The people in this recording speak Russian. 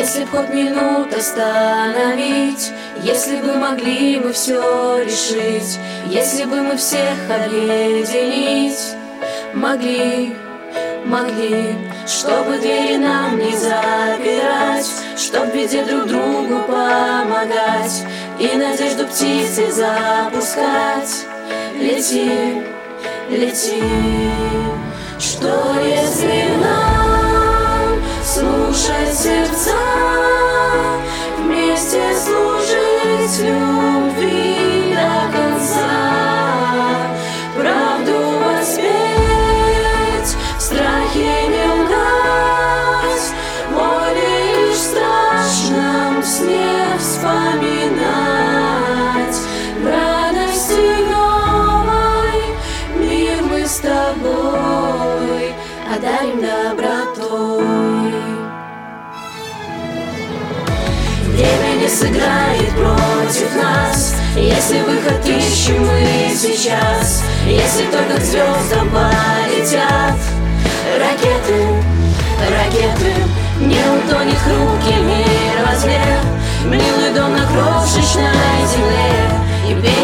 Если б хоть минут остановить, если бы могли мы все решить, если бы мы всех объединить могли, чтобы двери нам не запирать, чтоб в беде друг другу помогать и надежду птицы запускать. Лети, лети, что если нам слушать сердца, вместе служить любви до конца, правду воспеть, в страхе не лгать, боли лишь в страшном сне вспоминать, в радости новой мир мы с тобой одарим добротой. Время не сыграет против нас, если выход ищем мы сейчас, если только к звездам полетят ракеты, ракеты. Не утонет хрупкий мир во тьме, милый дом на крошечной земле, и